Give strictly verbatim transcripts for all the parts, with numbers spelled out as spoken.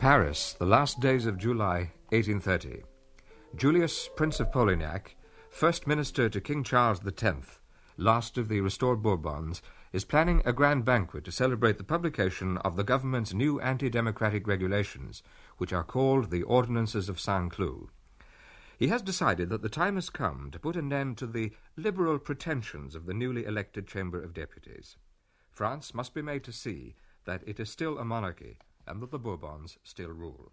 Paris, the last days of July, eighteen thirty. Julius, Prince of Polignac, first minister to King Charles the Tenth, last of the restored Bourbons, is planning a grand banquet to celebrate the publication of the government's new anti-democratic regulations, which are called the Ordinances of Saint-Cloud. He has decided that the time has come to put an end to the liberal pretensions of the newly elected Chamber of Deputies. France must be made to see that it is still a monarchy and that the Bourbons still rule.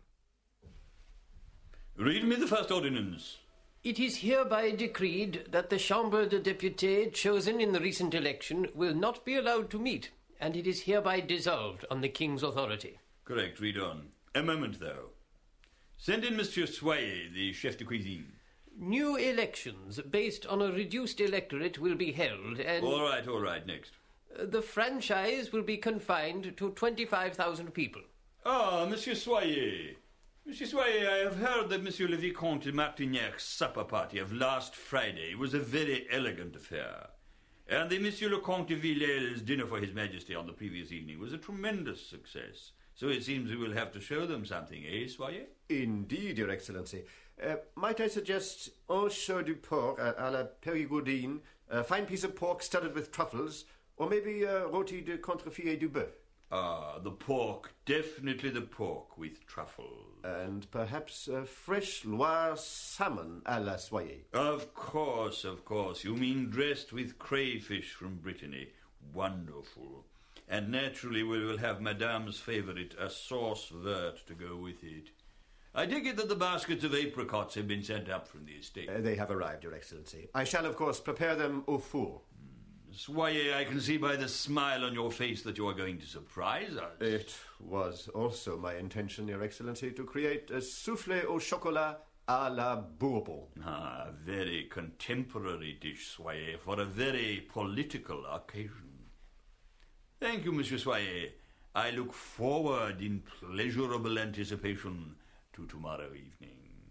Read me the first ordinance. It is hereby decreed that the Chambre de Députés chosen in the recent election will not be allowed to meet, and it is hereby dissolved on the King's authority. Correct, read on. A moment, though. Send in Monsieur Soyer, the chef de cuisine. New elections based on a reduced electorate will be held, and... All right, all right, next. The franchise will be confined to twenty-five thousand people. Ah, Monsieur Soyer. Monsieur Soyer, I have heard that Monsieur le Vicomte de Martignac's supper party of last Friday was a very elegant affair. And the Monsieur le Comte de Villèle's dinner for His Majesty on the previous evening was a tremendous success. So it seems we will have to show them something, eh, Soyer? Indeed, Your Excellency. Uh, might I suggest un chaud du porc à, à la périgourdine, a fine piece of pork studded with truffles, or maybe a rôti de contrefit du bœuf? Ah, the pork. Definitely the pork with truffles. And perhaps a fresh Loire salmon à la Soyer. Of course, of course. You mean dressed with crayfish from Brittany. Wonderful. And naturally we will have Madame's favourite, a sauce verte, to go with it. I take it that the baskets of apricots have been sent up from the estate. Uh, they have arrived, Your Excellency. I shall, of course, prepare them au four. Soyer, I can see by the smile on your face that you are going to surprise us. It was also my intention, Your Excellency, to create a soufflé au chocolat à la Bourbon. Ah, a very contemporary dish, Soyer, for a very political occasion. Thank you, Monsieur Soyer. I look forward in pleasurable anticipation to tomorrow evening.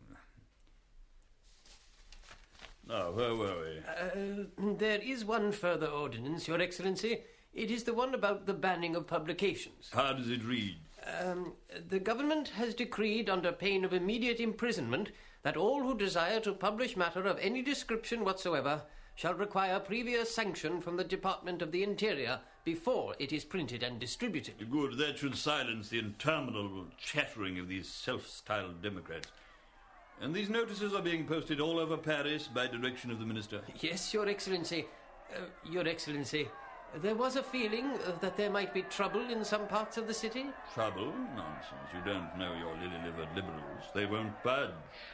Now, where were we? Uh, there is one further ordinance, Your Excellency. It is the one about the banning of publications. How does it read? Um, the government has decreed, under pain of immediate imprisonment, that all who desire to publish matter of any description whatsoever shall require previous sanction from the Department of the Interior before it is printed and distributed. Good, that should silence the interminable chattering of these self-styled Democrats. And these notices are being posted all over Paris by direction of the Minister? Yes, Your Excellency. Uh, Your Excellency, there was a feeling uh, that there might be trouble in some parts of the city. Trouble? Nonsense. You don't know your lily-livered liberals. They won't budge.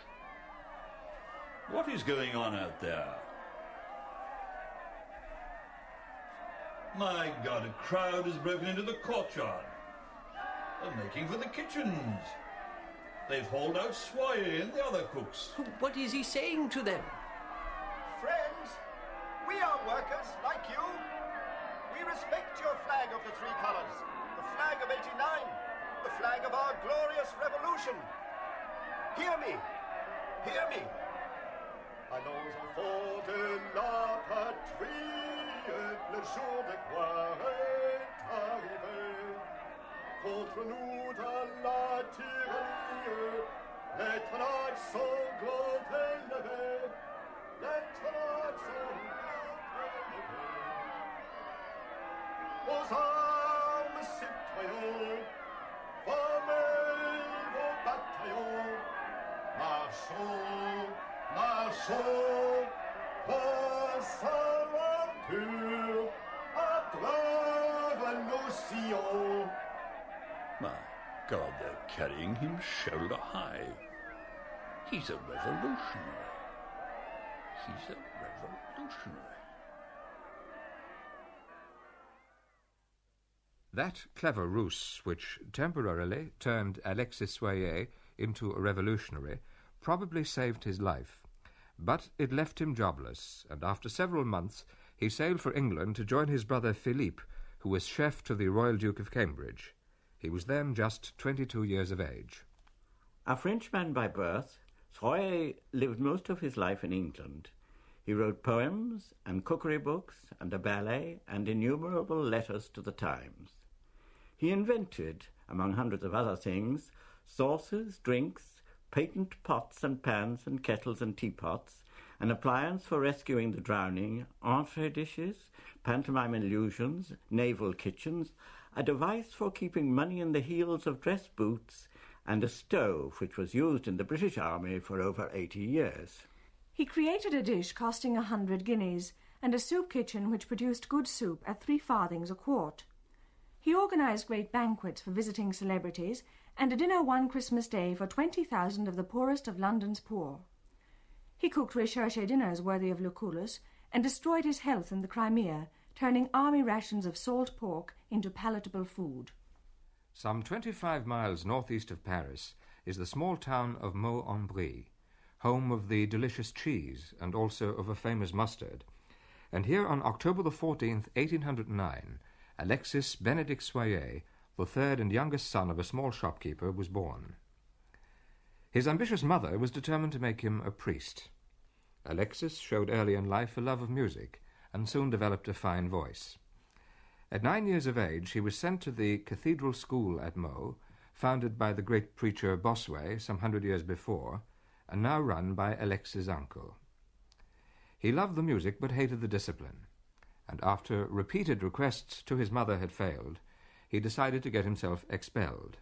What is going on out there? My God, a crowd has broken into the courtyard. They're making for the kitchens. They've hauled out Soyer and the other cooks. What is he saying to them? Friends, we are workers like you. We respect your flag of the three colors, the flag of eighty-nine, the flag of our glorious revolution. Hear me, hear me. Allons enfants de la patrie, le jour de gloire est arrivé. Contre nous dans la tyrannie, les ténèbres sanglantes élevées, les ténèbres sanglantes élevées. Aux armes, citoyens, formez vos bataillons, marchons, marchons, passons pur, à travers nos sillons. My God, they're carrying him shoulder high. He's a revolutionary. He's a revolutionary. That clever ruse, which temporarily turned Alexis Soyer into a revolutionary, probably saved his life. But it left him jobless, and after several months he sailed for England to join his brother Philippe, who was chef to the Royal Duke of Cambridge. He was then just twenty-two years of age. A Frenchman by birth, Soyer lived most of his life in England. He wrote poems and cookery books and a ballet and innumerable letters to the Times. He invented, among hundreds of other things, saucers, drinks, patent pots and pans and kettles and teapots, an appliance for rescuing the drowning, entree dishes, pantomime illusions, naval kitchens, a device for keeping money in the heels of dress boots, and a stove which was used in the British Army for over eighty years. He created a dish costing a hundred guineas, and a soup kitchen which produced good soup at three farthings a quart. He organised great banquets for visiting celebrities, and a dinner one Christmas Day for twenty thousand of the poorest of London's poor. He cooked recherche dinners worthy of Lucullus, and destroyed his health in the Crimea, turning army rations of salt pork into palatable food. Some twenty-five miles northeast of Paris is the small town of Meaux-en-Brie, home of the delicious cheese and also of a famous mustard. And here on October the fourteenth, eighteen hundred nine, Alexis Benedict Soyer, the third and youngest son of a small shopkeeper, was born. His ambitious mother was determined to make him a priest. Alexis showed early in life a love of music, and soon developed a fine voice. At nine years of age, he was sent to the cathedral school at Meaux, founded by the great preacher Bossuet some hundred years before, and now run by Alexis' uncle. He loved the music but hated the discipline, and after repeated requests to his mother had failed, he decided to get himself expelled.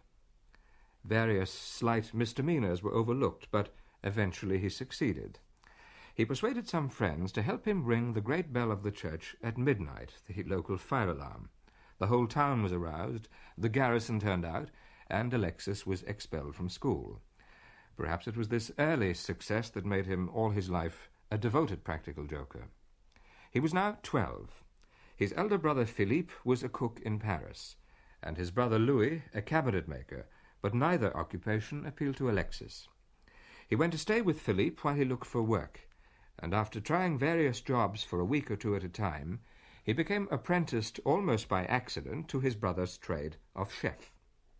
Various slight misdemeanours were overlooked, but eventually he succeeded. He persuaded some friends to help him ring the great bell of the church at midnight, the local fire alarm. The whole town was aroused, the garrison turned out, and Alexis was expelled from school. Perhaps it was this early success that made him all his life a devoted practical joker. He was now twelve. His elder brother Philippe was a cook in Paris, and his brother Louis a cabinet-maker, but neither occupation appealed to Alexis. He went to stay with Philippe while he looked for work, and after trying various jobs for a week or two at a time, he became apprenticed almost by accident to his brother's trade of chef.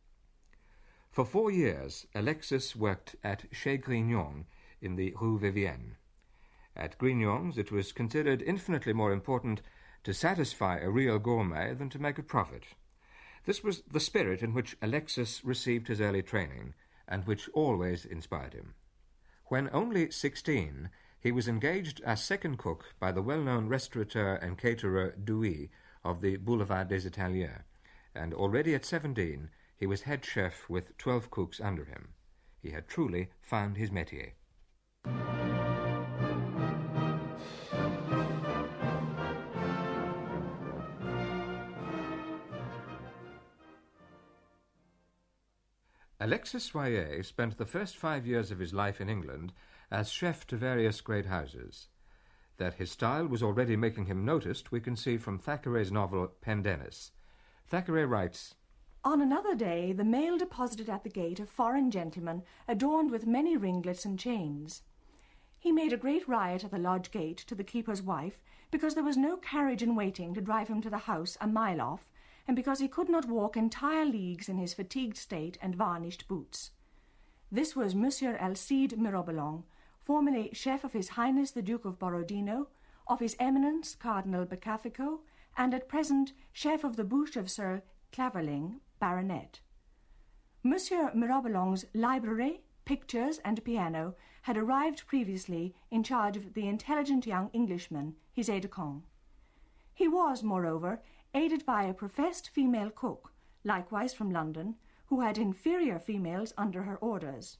For four years, Alexis worked at Chez Grignon in the Rue Vivienne. At Grignon's, it was considered infinitely more important to satisfy a real gourmet than to make a profit. This was the spirit in which Alexis received his early training, and which always inspired him. When only sixteen, he was engaged as second cook by the well-known restaurateur and caterer Douy of the Boulevard des Italiens, and already at seventeen he was head chef with twelve cooks under him. He had truly found his métier. Alexis Soyer spent the first five years of his life in England as chef to various great houses. That his style was already making him noticed we can see from Thackeray's novel Pendennis. Thackeray writes, On another day, the mail deposited at the gate a foreign gentleman adorned with many ringlets and chains. He made a great riot at the lodge gate to the keeper's wife because there was no carriage in waiting to drive him to the house a mile off, and because he could not walk entire leagues in his fatigued state and varnished boots. This was Monsieur Alcide Mirobolon, formerly chef of His Highness the Duke of Borodino, of His Eminence Cardinal Becafico, and at present chef of the Bouche of Sir Claverling, Baronet. Monsieur Mirobolon's library, pictures, and piano had arrived previously in charge of the intelligent young Englishman, his aide-de-camp. He was, moreover, aided by a professed female cook, likewise from London, who had inferior females under her orders.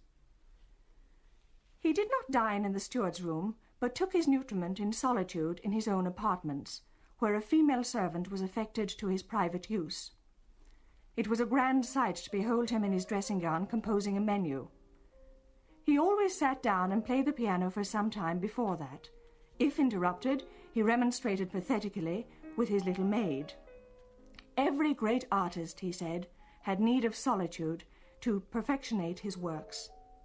He did not dine in the steward's room, but took his nutriment in solitude in his own apartments, where a female servant was affected to his private use. It was a grand sight to behold him in his dressing-gown composing a menu. He always sat down and played the piano for some time before that. If interrupted, he remonstrated pathetically with his little maid. Every great artist, he said, had need of solitude to perfectionate his works.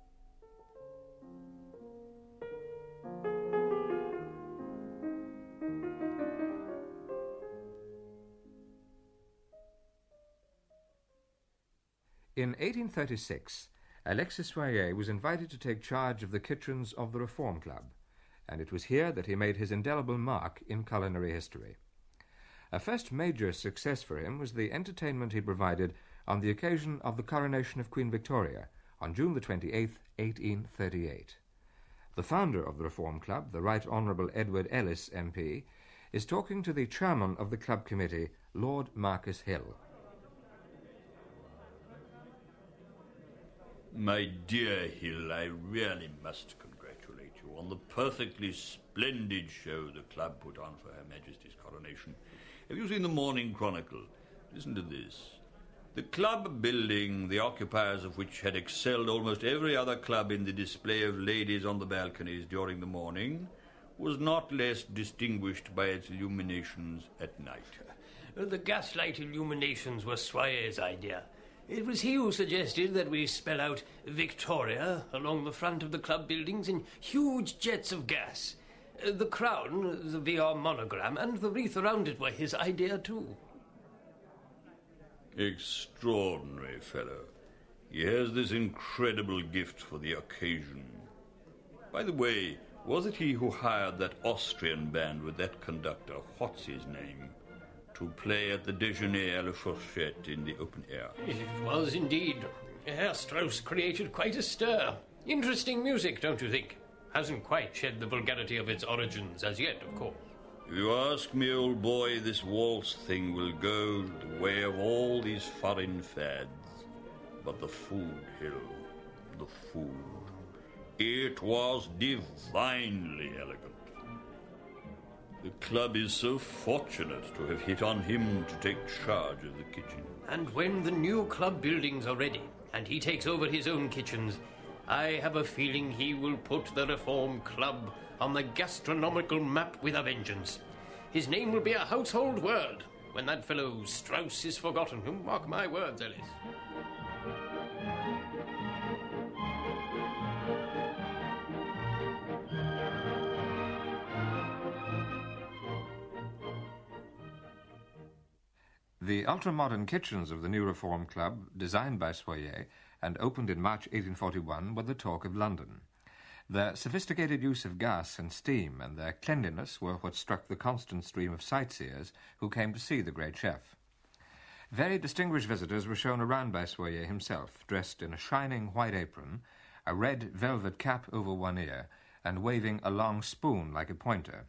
In eighteen thirty-six, Alexis Soyer was invited to take charge of the kitchens of the Reform Club, and it was here that he made his indelible mark in culinary history. A first major success for him was the entertainment he provided on the occasion of the coronation of Queen Victoria on June the twenty-eighth, eighteen thirty-eight. The founder of the Reform Club, the Right Honourable Edward Ellis M P, is talking to the chairman of the club committee, Lord Marcus Hill. My dear Hill, I really must congratulate you on the perfectly splendid show the club put on for Her Majesty's coronation. Have you seen the Morning Chronicle? Listen to this. The club building, the occupiers of which had excelled almost every other club in the display of ladies on the balconies during the morning, was not less distinguished by its illuminations at night. The gaslight illuminations were Soyer's idea. It was he who suggested that we spell out Victoria along the front of the club buildings in huge jets of gas. The crown, the V R monogram, and the wreath around it were his idea too. Extraordinary fellow. He has this incredible gift for the occasion. By the way, was it he who hired that Austrian band with that conductor, what's his name, to play at the Déjeuner à la Fourchette in the open air? It was indeed. Herr Strauss created quite a stir. Interesting music, don't you think? Hasn't quite shed the vulgarity of its origins as yet, of course. If you ask me, old boy, this waltz thing will go the way of all these foreign fads. But the food, Hill, the food. It was divinely elegant. The club is so fortunate to have hit on him to take charge of the kitchen. And when the new club buildings are ready, and he takes over his own kitchens, I have a feeling he will put the Reform Club on the gastronomical map with a vengeance. His name will be a household word when that fellow Strauss is forgotten. Mark my words, Ellis. The ultra-modern kitchens of the new Reform Club, designed by Soyer and opened in March eighteen forty-one, were the talk of London. Their sophisticated use of gas and steam and their cleanliness were what struck the constant stream of sightseers who came to see the great chef. Very distinguished visitors were shown around by Soyer himself, dressed in a shining white apron, a red velvet cap over one ear, and waving a long spoon like a pointer.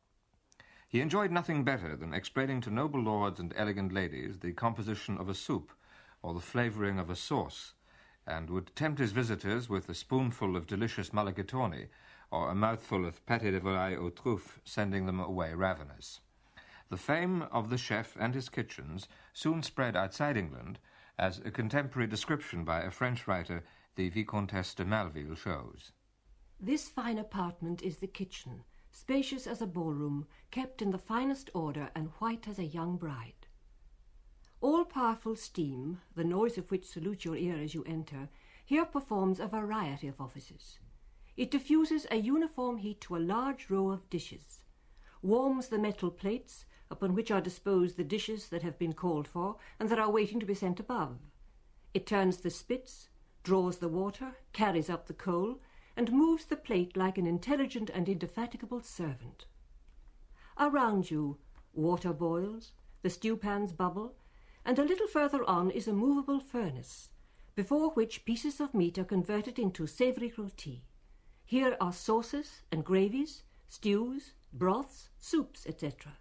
He enjoyed nothing better than explaining to noble lords and elegant ladies the composition of a soup or the flavouring of a sauce, and would tempt his visitors with a spoonful of delicious mulligatawny or a mouthful of pâté de volaille aux truffes, sending them away ravenous. The fame of the chef and his kitchens soon spread outside England, as a contemporary description by a French writer, the Vicomtesse de Malville, shows. This fine apartment is the kitchen, spacious as a ballroom, kept in the finest order and white as a young bride. All-powerful steam, the noise of which salutes your ear as you enter, here performs a variety of offices. It diffuses a uniform heat to a large row of dishes, warms the metal plates upon which are disposed the dishes that have been called for and that are waiting to be sent above. It turns the spits, draws the water, carries up the coal, and moves the plate like an intelligent and indefatigable servant. Around you, water boils, the stewpans bubble, and a little further on is a movable furnace, before which pieces of meat are converted into savoury rôti. Here are sauces and gravies, stews, broths, soups, et cetera.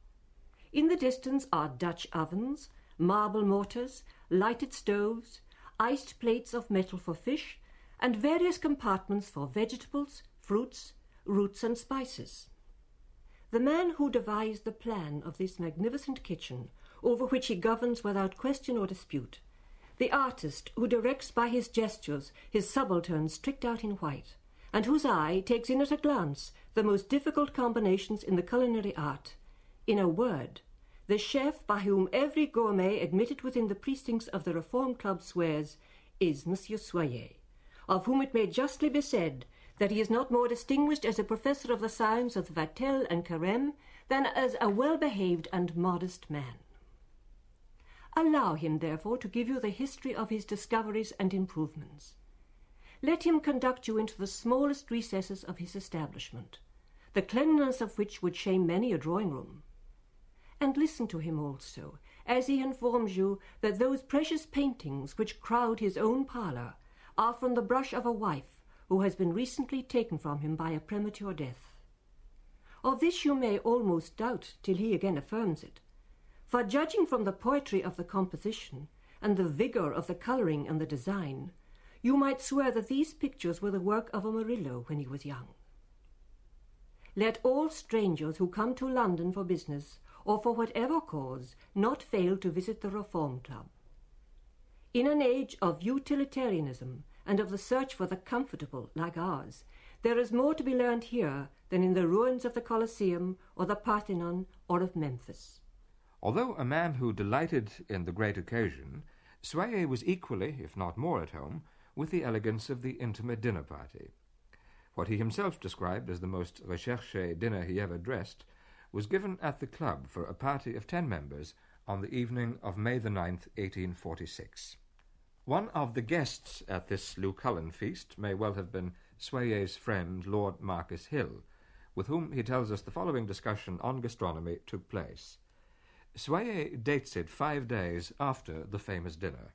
In the distance are Dutch ovens, marble mortars, lighted stoves, iced plates of metal for fish, and various compartments for vegetables, fruits, roots and spices. The man who devised the plan of this magnificent kitchen, over which he governs without question or dispute, the artist who directs by his gestures his subalterns tricked out in white, and whose eye takes in at a glance the most difficult combinations in the culinary art, in a word, the chef by whom every gourmet admitted within the precincts of the Reform Club swears, is Monsieur Soyer, of whom it may justly be said that he is not more distinguished as a professor of the science of Vatel and Carême than as a well-behaved and modest man. Allow him, therefore, to give you the history of his discoveries and improvements. Let him conduct you into the smallest recesses of his establishment, the cleanliness of which would shame many a drawing-room. And listen to him also, as he informs you that those precious paintings which crowd his own parlour are from the brush of a wife who has been recently taken from him by a premature death. Of this you may almost doubt till he again affirms it, for judging from the poetry of the composition and the vigour of the colouring and the design, you might swear that these pictures were the work of a Murillo when he was young. Let all strangers who come to London for business or for whatever cause not fail to visit the Reform Club. In an age of utilitarianism and of the search for the comfortable like ours, there is more to be learned here than in the ruins of the Colosseum or the Parthenon or of Memphis. Although a man who delighted in the great occasion, Soyer was equally, if not more, at home with the elegance of the intimate dinner party. What he himself described as the most recherché dinner he ever dressed was given at the club for a party of ten members on the evening of May the ninth, eighteen forty-six. One of the guests at this Lucullan feast may well have been Soyer's friend Lord Marcus Hill, with whom he tells us the following discussion on gastronomy took place. Soyer dates it five days after the famous dinner.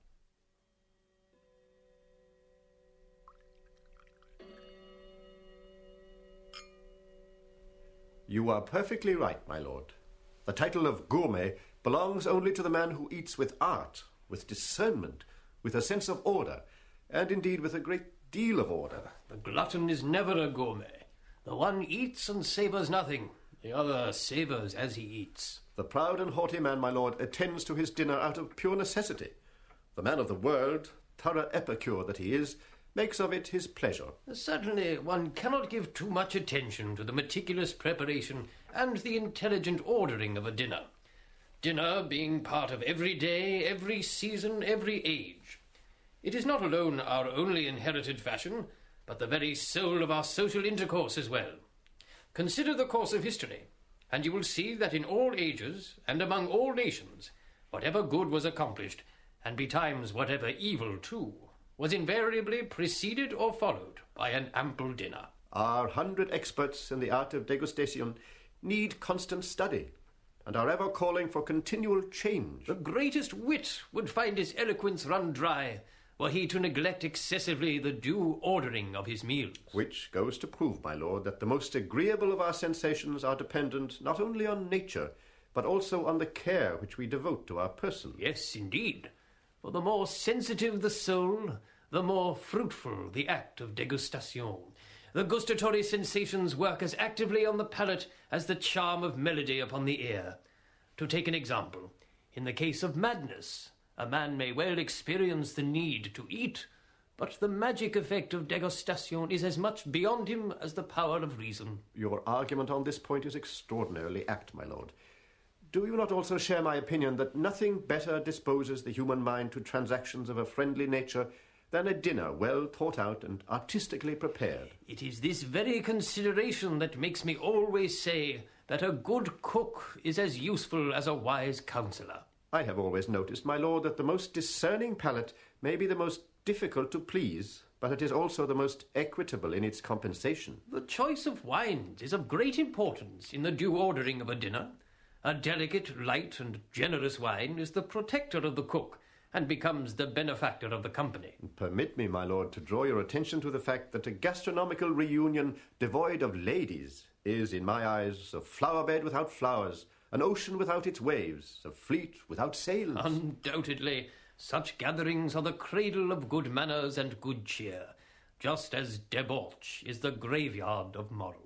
You are perfectly right, my lord. The title of gourmet belongs only to the man who eats with art, with discernment, with a sense of order, and indeed with a great deal of order. The glutton is never a gourmet. The one eats and savours nothing. The other savours as he eats. The proud and haughty man, my lord, attends to his dinner out of pure necessity. The man of the world, thorough epicure that he is, makes of it his pleasure. Certainly one cannot give too much attention to the meticulous preparation and the intelligent ordering of a dinner. Dinner being part of every day, every season, every age. It is not alone our only inherited fashion, but the very soul of our social intercourse as well. Consider the course of history, and you will see that in all ages and among all nations, whatever good was accomplished, and betimes whatever evil too, was invariably preceded or followed by an ample dinner. Our hundred experts in the art of degustation need constant study, and are ever calling for continual change. The greatest wit would find his eloquence run dry, were he to neglect excessively the due ordering of his meals. Which goes to prove, my lord, that the most agreeable of our sensations are dependent not only on nature, but also on the care which we devote to our person. Yes, indeed. For the more sensitive the soul, the more fruitful the act of degustation. The gustatory sensations work as actively on the palate as the charm of melody upon the ear. To take an example, in the case of madness, a man may well experience the need to eat, but the magic effect of degustation is as much beyond him as the power of reason. Your argument on this point is extraordinarily apt, my lord. Do you not also share my opinion that nothing better disposes the human mind to transactions of a friendly nature than a dinner well thought out and artistically prepared? It is this very consideration that makes me always say that a good cook is as useful as a wise counsellor. I have always noticed, my lord, that the most discerning palate may be the most difficult to please, but it is also the most equitable in its compensation. The choice of wines is of great importance in the due ordering of a dinner. A delicate, light, and generous wine is the protector of the cook, and becomes the benefactor of the company. Permit me, my lord, to draw your attention to the fact that a gastronomical reunion devoid of ladies is, in my eyes, a flower bed without flowers, an ocean without its waves, a fleet without sails. Undoubtedly, such gatherings are the cradle of good manners and good cheer, just as debauch is the graveyard of morals.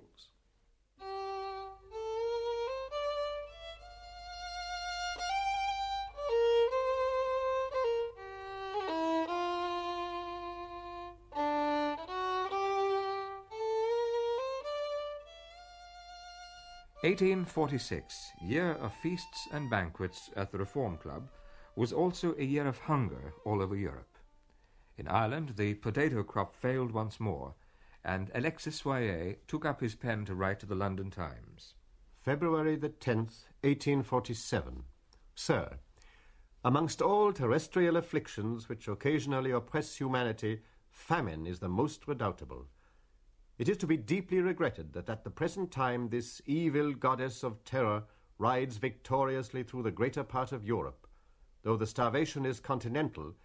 eighteen forty-six, year of feasts and banquets at the Reform Club, was also a year of hunger all over Europe. In Ireland, the potato crop failed once more, and Alexis Soyer took up his pen to write to the London Times. February the tenth, eighteen forty-seven. Sir, amongst all terrestrial afflictions which occasionally oppress humanity, famine is the most redoubtable. It is to be deeply regretted that at the present time this evil goddess of terror rides victoriously through the greater part of Europe. Though the starvation is continental,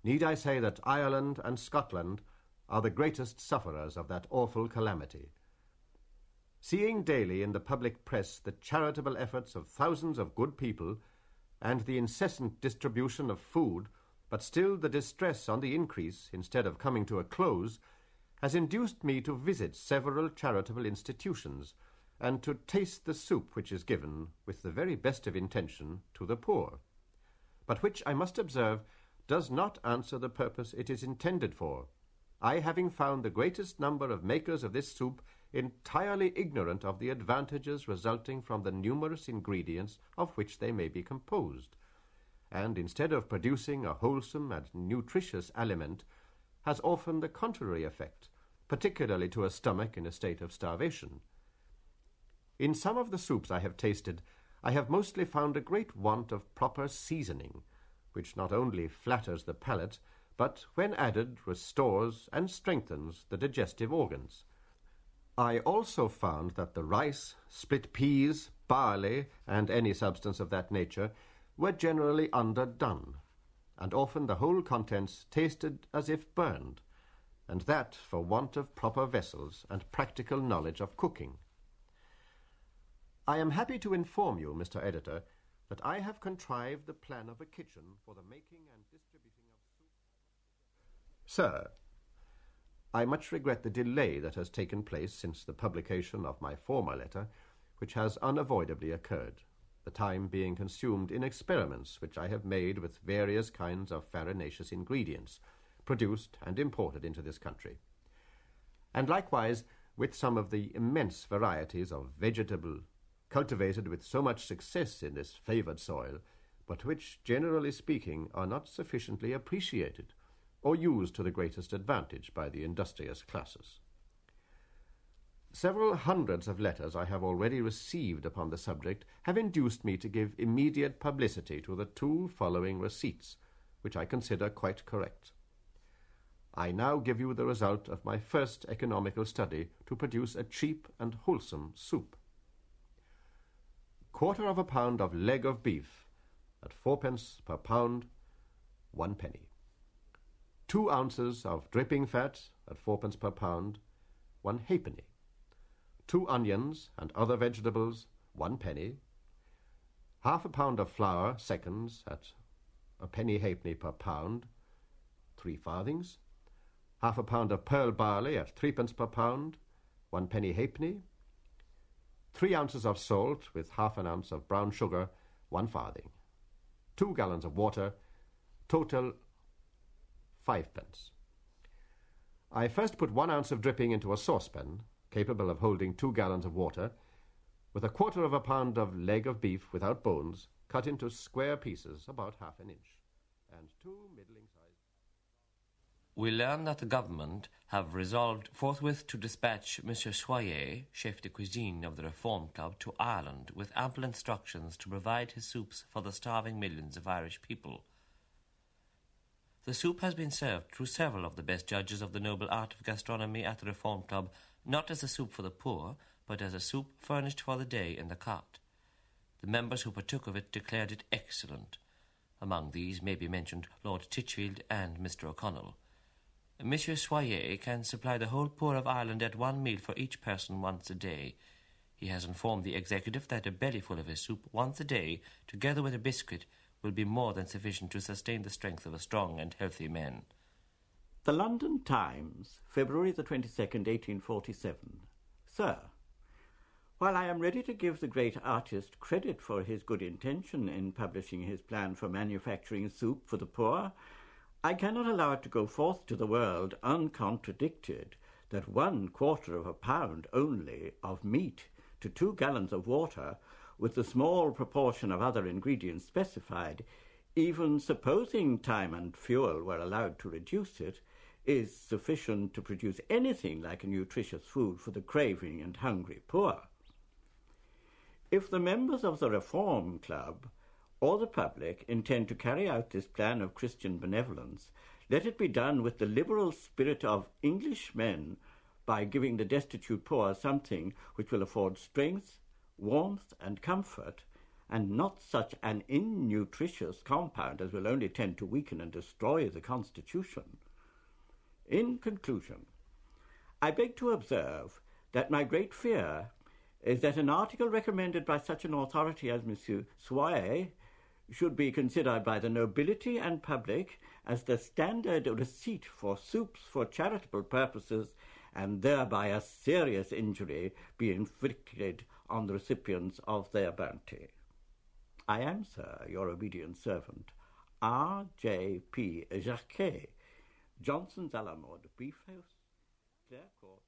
Need I say that Ireland and Scotland are the greatest sufferers of that awful calamity? Seeing daily in the public press the charitable efforts of thousands of good people and the incessant distribution of food, but still the distress on the increase instead of coming to a close, has induced me to visit several charitable institutions and to taste the soup which is given, with the very best of intention, to the poor, but which, I must observe, does not answer the purpose it is intended for, I having found the greatest number of makers of this soup entirely ignorant of the advantages resulting from the numerous ingredients of which they may be composed, and instead of producing a wholesome and nutritious aliment, has often the contrary effect, particularly to a stomach in a state of starvation. In some of the soups I have tasted, I have mostly found a great want of proper seasoning, which not only flatters the palate, but, when added, restores and strengthens the digestive organs. I also found that the rice, split peas, barley, and any substance of that nature were generally underdone, and often the whole contents tasted as if burned, and that for want of proper vessels and practical knowledge of cooking. I am happy to inform you, Mister Editor, that I have contrived the plan of a kitchen for the making and distributing of soup. Sir, I much regret the delay that has taken place since the publication of my former letter, which has unavoidably occurred, the time being consumed in experiments which I have made with various kinds of farinaceous ingredients, produced and imported into this country, and likewise with some of the immense varieties of vegetable cultivated with so much success in this favoured soil, but which, generally speaking, are not sufficiently appreciated or used to the greatest advantage by the industrious classes. Several hundreds of letters I have already received upon the subject have induced me to give immediate publicity to the two following receipts, which I consider quite correct. I now give you the result of my first economical study to produce a cheap and wholesome soup. Quarter of a pound of leg of beef at fourpence per pound, one penny. Two ounces of dripping fat at fourpence per pound, one halfpenny. Two onions and other vegetables, one penny. Half a pound of flour, seconds, at a penny halfpenny per pound, three farthings. Half a pound of pearl barley at threepence per pound, one penny halfpenny. Three ounces of salt with half an ounce of brown sugar, one farthing. Two gallons of water, total fivepence. I first put one ounce of dripping into a saucepan, capable of holding two gallons of water, with a quarter of a pound of leg of beef without bones, cut into square pieces about half an inch, and two middling-sized. We learn that the government have resolved forthwith to dispatch Monsieur Soyer, chef de cuisine of the Reform Club, to Ireland with ample instructions to provide his soups for the starving millions of Irish people. The soup has been served through several of the best judges of the noble art of gastronomy at the Reform Club, not as a soup for the poor, but as a soup furnished for the day in the cart. The members who partook of it declared it excellent. Among these may be mentioned Lord Titchfield and Mister O'Connell. Monsieur Soyer can supply the whole poor of Ireland at one meal for each person once a day. He has informed the executive that a bellyful of his soup once a day, together with a biscuit, will be more than sufficient to sustain the strength of a strong and healthy man. The London Times, February the twenty-second, eighteen forty-seven. Sir, while I am ready to give the great artist credit for his good intention in publishing his plan for manufacturing soup for the poor, I cannot allow it to go forth to the world uncontradicted that one quarter of a pound only of meat to two gallons of water, with the small proportion of other ingredients specified, even supposing time and fuel were allowed to reduce it, is sufficient to produce anything like a nutritious food for the craving and hungry poor. If the members of the Reform Club or the public intend to carry out this plan of Christian benevolence, let it be done with the liberal spirit of Englishmen, by giving the destitute poor something which will afford strength, warmth, and comfort, and not such an innutritious compound as will only tend to weaken and destroy the constitution. In conclusion, I beg to observe that my great fear is that an article recommended by such an authority as Monsieur Soyer should be considered by the nobility and public as the standard receipt for soups for charitable purposes, and thereby a serious injury be inflicted on the recipients of their bounty. I am, sir, your obedient servant, R J P Jacquet, Johnson's A La Mode, Beef House, Clare Court,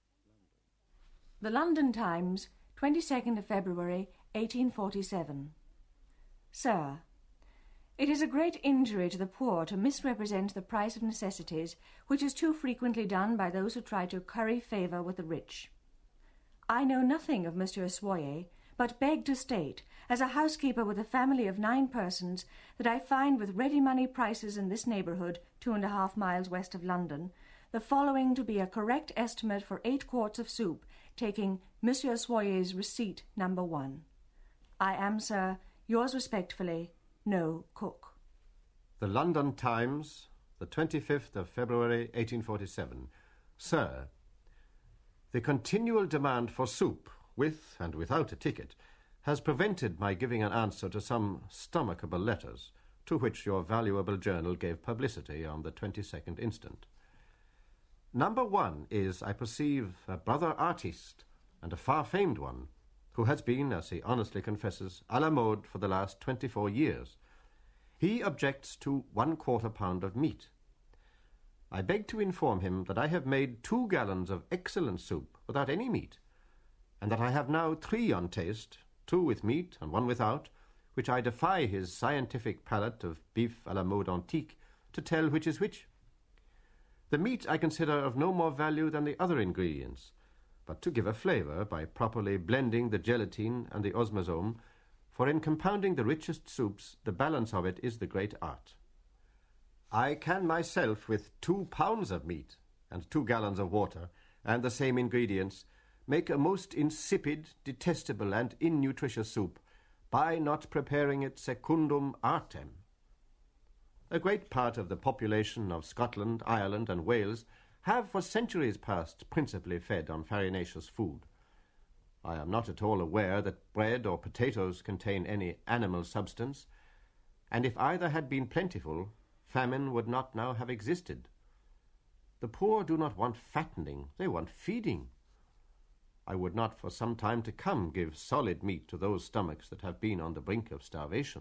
London. The London Times, twenty-second of February, eighteen forty-seven. Sir, it is a great injury to the poor to misrepresent the price of necessities, which is too frequently done by those who try to curry favour with the rich. I know nothing of Monsieur Soyer, but beg to state, as a housekeeper with a family of nine persons, that I find with ready money prices in this neighbourhood, two and a half miles west of London, the following to be a correct estimate for eight quarts of soup, taking Monsieur Soyer's receipt number one. I am, sir, yours respectfully, No Cook. The London Times, the twenty-fifth of February, eighteen forty-seven. Sir, the continual demand for soup, with and without a ticket, has prevented my giving an answer to some stomachable letters, to which your valuable journal gave publicity on the twenty-second instant. Number one is, I perceive, a brother artiste, and a far-famed one, who has been, as he honestly confesses, à la mode for the last twenty-four years. He objects to one quarter pound of meat. I beg to inform him that I have made two gallons of excellent soup without any meat, and that I have now three on taste, two with meat and one without, which I defy his scientific palate of beef à la mode antique to tell which is which. The meat I consider of no more value than the other ingredients, but to give a flavour by properly blending the gelatine and the osmazome, for in compounding the richest soups, the balance of it is the great art. I can myself, with two pounds of meat and two gallons of water, and the same ingredients, make a most insipid, detestable, and innutritious soup, by not preparing it secundum artem. A great part of the population of Scotland, Ireland, and Wales have for centuries past principally fed on farinaceous food. I am not at all aware that bread or potatoes contain any animal substance, and if either had been plentiful, famine would not now have existed. The poor do not want fattening, they want feeding. I would not for some time to come give solid meat to those stomachs that have been on the brink of starvation.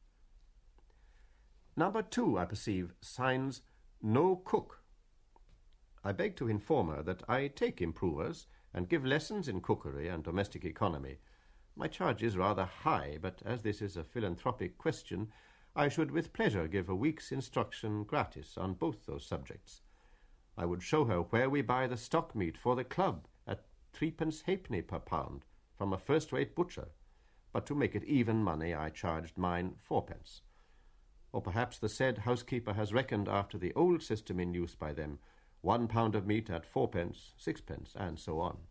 Number two, I perceive, signs No Cook. I beg to inform her that I take improvers and give lessons in cookery and domestic economy. My charge is rather high, but as this is a philanthropic question, I should with pleasure give a week's instruction gratis on both those subjects. I would show her where we buy the stock meat for the club at threepence halfpenny per pound from a first-rate butcher, but to make it even money I charged mine fourpence. Or perhaps the said housekeeper has reckoned after the old system in use by them, one pound of meat at fourpence, sixpence, and so on.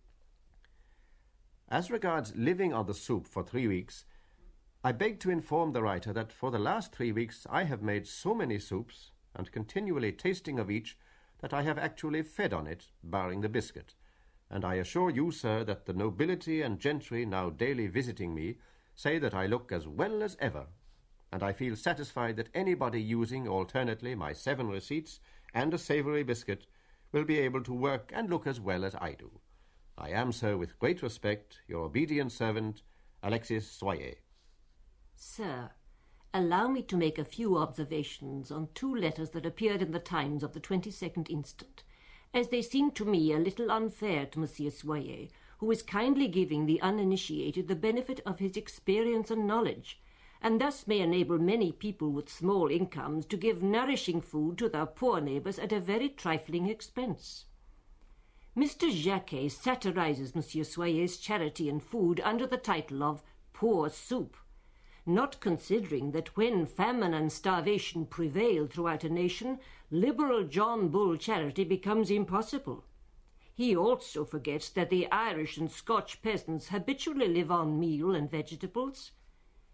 As regards living on the soup for three weeks, I beg to inform the writer that for the last three weeks I have made so many soups, and continually tasting of each, that I have actually fed on it, barring the biscuit, and I assure you, sir, that the nobility and gentry now daily visiting me say that I look as well as ever, and I feel satisfied that anybody using alternately my seven receipts and a savoury biscuit will be able to work and look as well as I do. I am, sir, with great respect, your obedient servant, Alexis Soyer. Sir, allow me to make a few observations on two letters that appeared in the Times of the twenty-second instant, as they seem to me a little unfair to Monsieur Soyer, who is kindly giving the uninitiated the benefit of his experience and knowledge, and thus may enable many people with small incomes to give nourishing food to their poor neighbours at a very trifling expense. Mister Jacquet satirizes Monsieur Soyer's charity in food under the title of Poor Soup, not considering that when famine and starvation prevail throughout a nation, liberal John Bull charity becomes impossible. He also forgets that the Irish and Scotch peasants habitually live on meal and vegetables.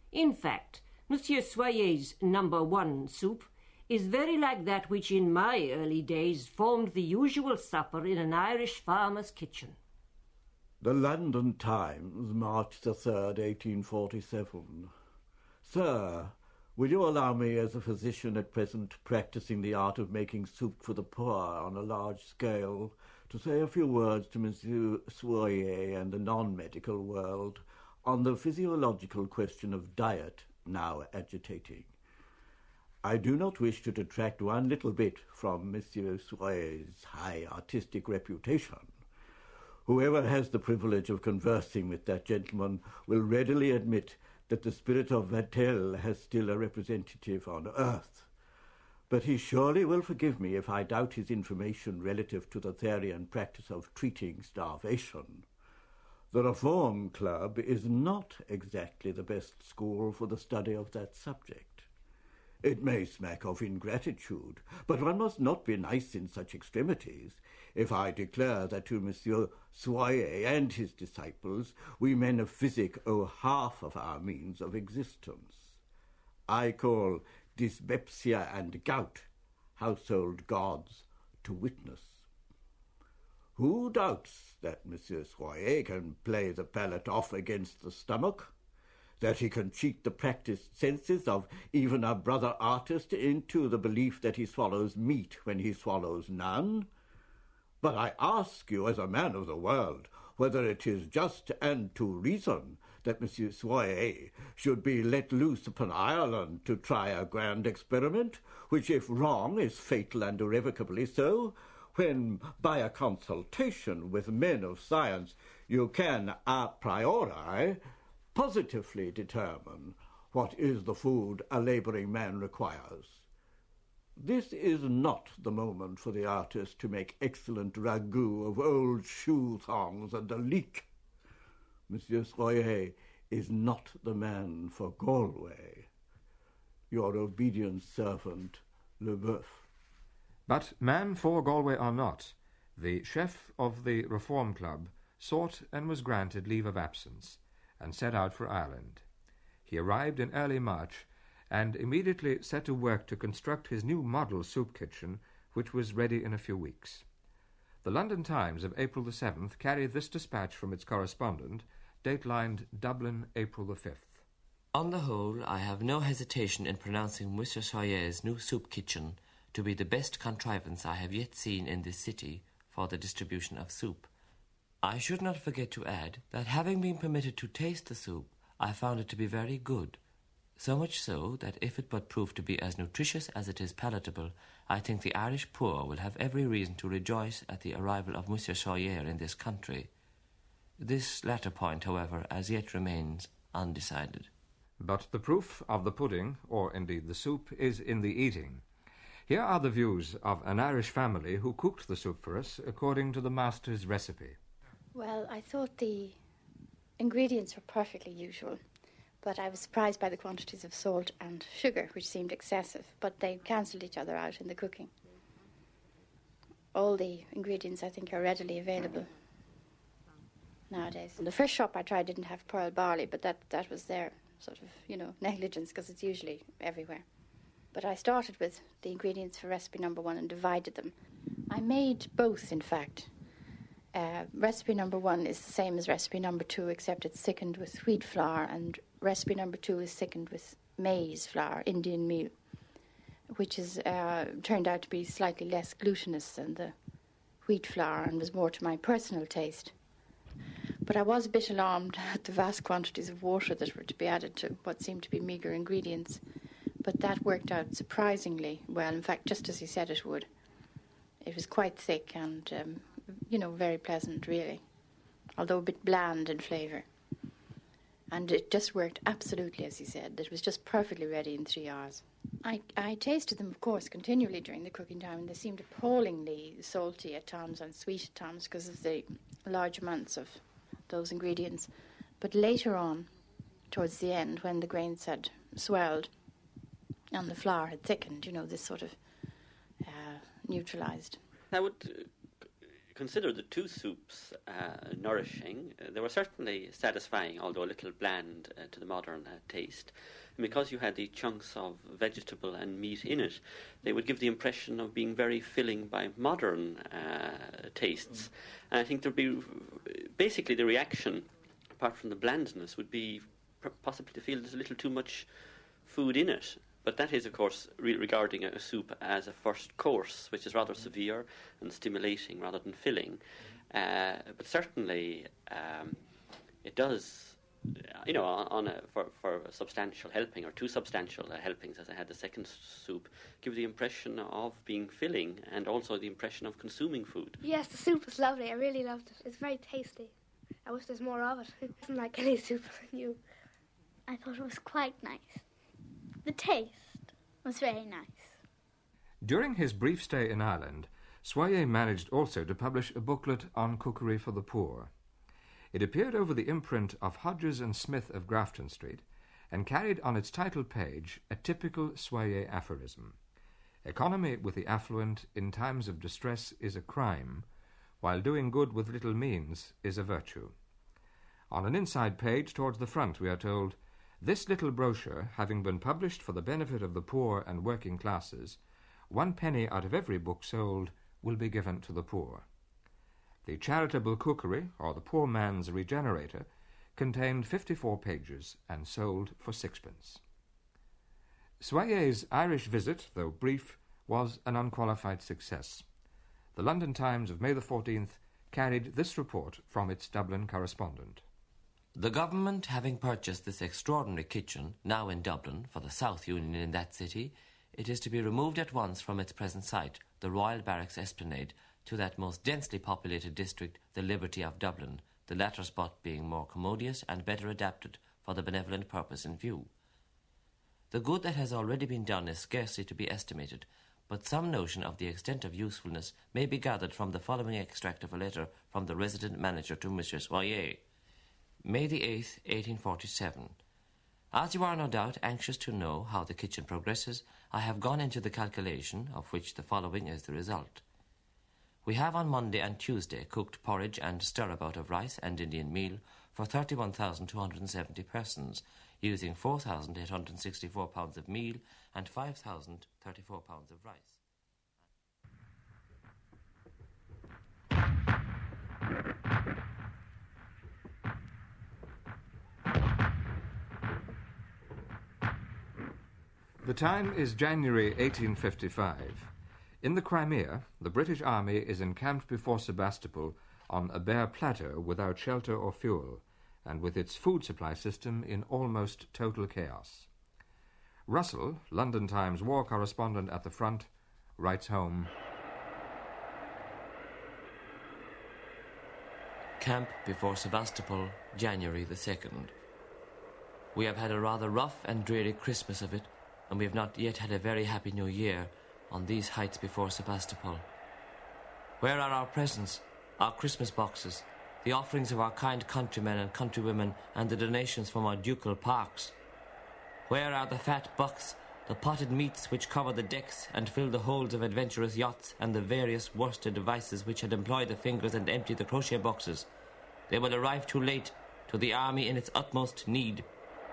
In fact, Monsieur Soyer's number one soup is very like that which in my early days formed the usual supper in an Irish farmer's kitchen. The London Times, March the third, eighteen forty-seven. Sir, will you allow me, as a physician at present practising the art of making soup for the poor on a large scale, to say a few words to Monsieur Soyer and the non-medical world on the physiological question of diet now agitating? I do not wish to detract one little bit from Monsieur Soyer's high artistic reputation. Whoever has the privilege of conversing with that gentleman will readily admit that the spirit of Vatel has still a representative on earth. But he surely will forgive me if I doubt his information relative to the theory and practice of treating starvation. The Reform Club is not exactly the best school for the study of that subject. It may smack of ingratitude, but one must not be nice in such extremities if I declare that to Monsieur Soyer and his disciples we men of physic owe half of our means of existence. I call dyspepsia and gout household gods to witness. Who doubts that Monsieur Soyer can play the palate off against the stomach? That he can cheat the practised senses of even a brother artist into the belief that he swallows meat when he swallows none? But I ask you, as a man of the world, whether it is just and to reason that Monsieur Soyer should be let loose upon Ireland to try a grand experiment, which, if wrong, is fatal and irrevocably so, when, by a consultation with men of science, you can, a priori, positively determine what is the food a labouring man requires. This is not the moment for the artist to make excellent ragout of old shoe thongs and a leek. Monsieur Soyer is not the man for Galway. Your obedient servant, Leboeuf. But man for Galway or not, the chef of the Reform Club sought and was granted leave of absence, and set out for Ireland. He arrived in early March, and immediately set to work to construct his new model soup kitchen, which was ready in a few weeks. The London Times of April the seventh carried this dispatch from its correspondent, date-lined Dublin, April the fifth. On the whole, I have no hesitation in pronouncing Monsieur Soyer's new soup kitchen to be the best contrivance I have yet seen in this city for the distribution of soup. I should not forget to add that, having been permitted to taste the soup, I found it to be very good, so much so that if it but prove to be as nutritious as it is palatable, I think the Irish poor will have every reason to rejoice at the arrival of Monsieur Soyer in this country. This latter point, however, as yet remains undecided. But the proof of the pudding, or indeed the soup, is in the eating. Here are the views of an Irish family who cooked the soup for us according to the master's recipe. Well, I thought the ingredients were perfectly usual, but I was surprised by the quantities of salt and sugar, which seemed excessive, but they cancelled each other out in the cooking. All the ingredients, I think, are readily available nowadays. The first shop I tried didn't have pearl barley, but that, that was their sort of, you know, negligence, because it's usually everywhere. But I started with the ingredients for recipe number one and divided them. I made both, in fact. Uh, recipe number one is the same as recipe number two, except it's thickened with wheat flour, and recipe number two is thickened with maize flour, Indian meal, which is uh, turned out to be slightly less glutinous than the wheat flour and was more to my personal taste. But I was a bit alarmed at the vast quantities of water that were to be added to what seemed to be meagre ingredients. But that worked out surprisingly well, in fact, just as he said it would. It was quite thick and, um, you know, very pleasant, really, although a bit bland in flavour. And it just worked absolutely as he said. It was just perfectly ready in three hours. I, I tasted them, of course, continually during the cooking time, and they seemed appallingly salty at times and sweet at times because of the large amounts of those ingredients. But later on, towards the end, when the grains had swelled and the flour had thickened, you know, this sort of uh, neutralised. I would uh, consider the two soups uh, nourishing. Uh, they were certainly satisfying, although a little bland uh, to the modern uh, taste. And because you had the chunks of vegetable and meat in it, they would give the impression of being very filling by modern uh, tastes. Mm. And I think there'd be basically the reaction, apart from the blandness, would be possibly to feel there's a little too much food in it. But that is, of course, re- regarding a, a soup as a first course, which is rather severe and stimulating rather than filling. Uh, but certainly, um, it does, you know, on, on a, for, for a substantial helping, or two substantial uh, helpings, as I had the second soup, give the impression of being filling and also the impression of consuming food. Yes, the soup was lovely. I really loved it. It's very tasty. I wish there's more of it. It isn't like any soup I knew. I thought it was quite nice. The taste was very nice. During his brief stay in Ireland, Soyer managed also to publish a booklet on cookery for the poor. It appeared over the imprint of Hodges and Smith of Grafton Street and carried on its title page a typical Soyer aphorism. Economy with the affluent in times of distress is a crime, while doing good with little means is a virtue. On an inside page towards the front we are told, "This little brochure, having been published for the benefit of the poor and working classes, one penny out of every book sold will be given to the poor." The Charitable Cookery, or the Poor Man's Regenerator, contained fifty-four pages and sold for sixpence. Soyer's Irish visit, though brief, was an unqualified success. The London Times of May the fourteenth carried this report from its Dublin correspondent. The government, having purchased this extraordinary kitchen, now in Dublin, for the South Union in that city, it is to be removed at once from its present site, the Royal Barracks Esplanade, to that most densely populated district, the Liberty of Dublin, the latter spot being more commodious and better adapted for the benevolent purpose in view. The good that has already been done is scarcely to be estimated, but some notion of the extent of usefulness may be gathered from the following extract of a letter from the resident manager to Monsieur Soyer. May the eighth, eighteen forty-seven. As you are no doubt anxious to know how the kitchen progresses, I have gone into the calculation, of which the following is the result. We have on Monday and Tuesday cooked porridge and stirabout of rice and Indian meal for thirty-one thousand two hundred seventy persons, using four thousand eight hundred sixty-four pounds of meal and five thousand thirty-four pounds of rice. The time is January eighteen fifty-five. In the Crimea, the British Army is encamped before Sebastopol on a bare plateau without shelter or fuel, and with its food supply system in almost total chaos. Russell, London Times war correspondent at the front, writes home, Camp before Sebastopol, January the second. We have had a rather rough and dreary Christmas of it, and we have not yet had a very happy New Year on these heights before Sebastopol. Where are our presents, our Christmas boxes, the offerings of our kind countrymen and countrywomen, and the donations from our ducal parks? Where are the fat bucks, the potted meats which cover the decks and fill the holds of adventurous yachts, and the various worsted devices which had employed the fingers and emptied the crochet boxes? They will arrive too late, to the army in its utmost need.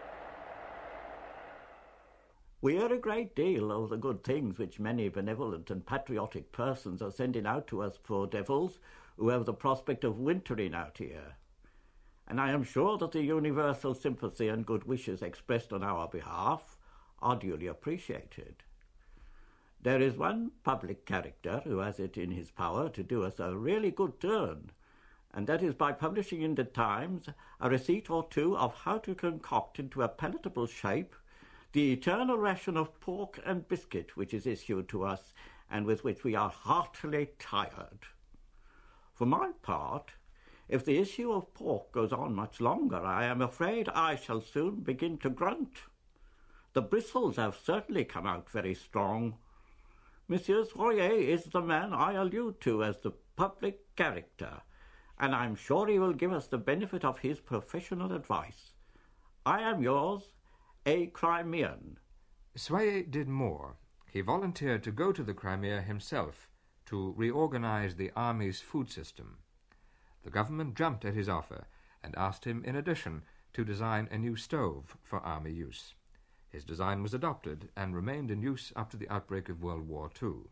We hear a great deal of the good things which many benevolent and patriotic persons are sending out to us poor devils who have the prospect of wintering out here. And I am sure that the universal sympathy and good wishes expressed on our behalf are duly appreciated. There is one public character who has it in his power to do us a really good turn, and that is by publishing in the Times a receipt or two of how to concoct into a palatable shape the eternal ration of pork and biscuit which is issued to us, and with which we are heartily tired. For my part, if the issue of pork goes on much longer, I am afraid I shall soon begin to grunt. The bristles have certainly come out very strong. Monsieur Soyer is the man I allude to as the public character, and I'm sure he will give us the benefit of his professional advice. I am yours, A Crimean. Soyer did more. He volunteered to go to the Crimea himself to reorganize the army's food system. The government jumped at his offer and asked him, in addition, to design a new stove for army use. His design was adopted and remained in use up to the outbreak of World War Two.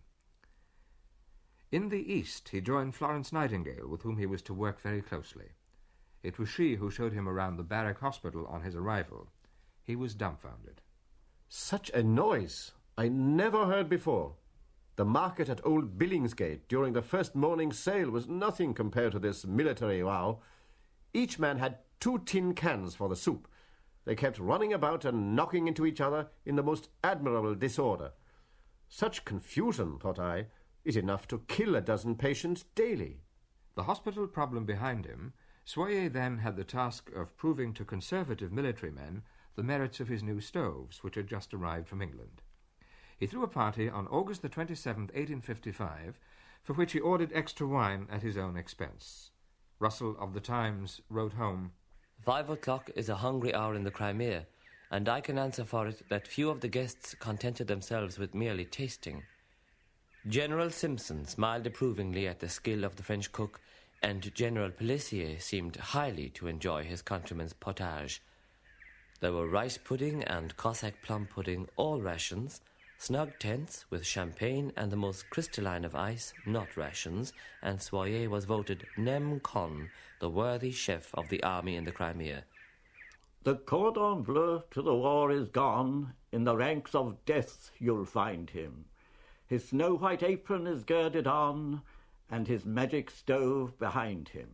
In the East, he joined Florence Nightingale, with whom he was to work very closely. It was she who showed him around the barrack hospital on his arrival. He was dumbfounded. Such a noise I never heard before. The market at Old Billingsgate during the first morning sale was nothing compared to this military row. Each man had two tin cans for the soup. They kept running about and knocking into each other in the most admirable disorder. Such confusion, thought I, is enough to kill a dozen patients daily. The hospital problem behind him, Soyer then had the task of proving to conservative military men the merits of his new stoves, which had just arrived from England. He threw a party on August the twenty-seventh, eighteen fifty-five, for which he ordered extra wine at his own expense. Russell of the Times wrote home, Five o'clock is a hungry hour in the Crimea, and I can answer for it that few of the guests contented themselves with merely tasting. General Simpson smiled approvingly at the skill of the French cook, and General Pelissier seemed highly to enjoy his countryman's potage. There were rice pudding and Cossack plum pudding, all rations, snug tents with champagne and the most crystalline of ice, not rations, and Soyer was voted nem. con, the worthy chef of the army in the Crimea. The cordon bleu to the war is gone, in the ranks of death you'll find him. His snow-white apron is girded on, and his magic stove behind him.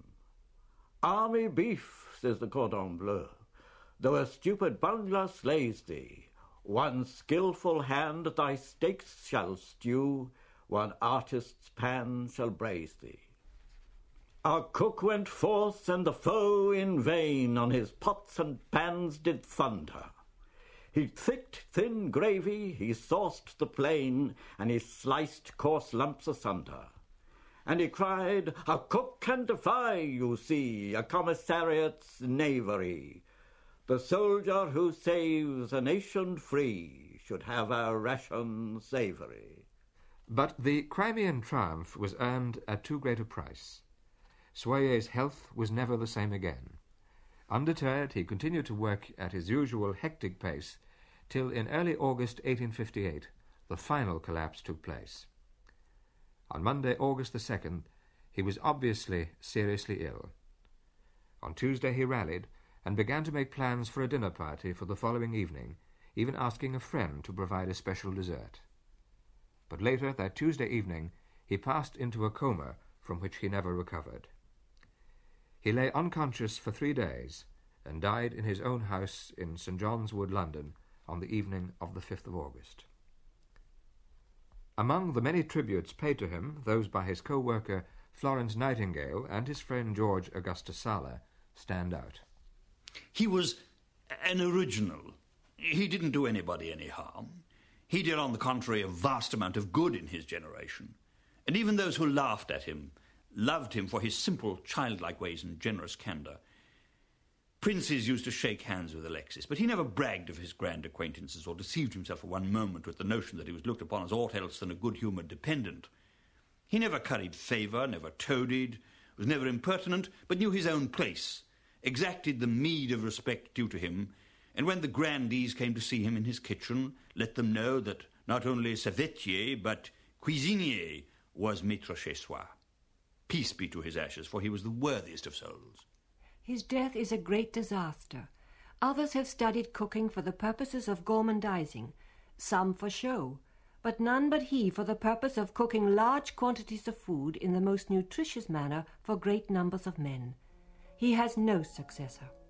Army beef, says the cordon bleu, though a stupid bungler slays thee, one skilful hand thy steaks shall stew, one artist's pan shall braise thee. Our cook went forth, and the foe in vain on his pots and pans did thunder. He thicked thin gravy, he sauced the plain, and he sliced coarse lumps asunder. And he cried, a cook can defy, you see, a commissariat's knavery. The soldier who saves a nation free should have a ration savoury. But the Crimean triumph was earned at too great a price. Soyer's health was never the same again. Undeterred, he continued to work at his usual hectic pace till in early August eighteen fifty-eight the final collapse took place. On Monday, August the second, he was obviously seriously ill. On Tuesday he rallied and began to make plans for a dinner party for the following evening, even asking a friend to provide a special dessert. But later that Tuesday evening he passed into a coma from which he never recovered. He lay unconscious for three days and died in his own house in St John's Wood, London, on the evening of the fifth of August. Among the many tributes paid to him, those by his co-worker Florence Nightingale and his friend George Augustus Sala stand out. He was an original. He didn't do anybody any harm. He did, on the contrary, a vast amount of good in his generation. And even those who laughed at him loved him for his simple, childlike ways and generous candour. Princes used to shake hands with Alexis, but he never bragged of his grand acquaintances or deceived himself for one moment with the notion that he was looked upon as aught else than a good-humoured dependent. He never curried favour, never toadied, was never impertinent, but knew his own place, exacted the meed of respect due to him, and when the grandees came to see him in his kitchen, let them know that not only savetier, but cuisinier was maître chez soi. Peace be to his ashes, for he was the worthiest of souls. His death is a great disaster. Others have studied cooking for the purposes of gormandizing, some for show, but none but he for the purpose of cooking large quantities of food in the most nutritious manner for great numbers of men. He has no successor.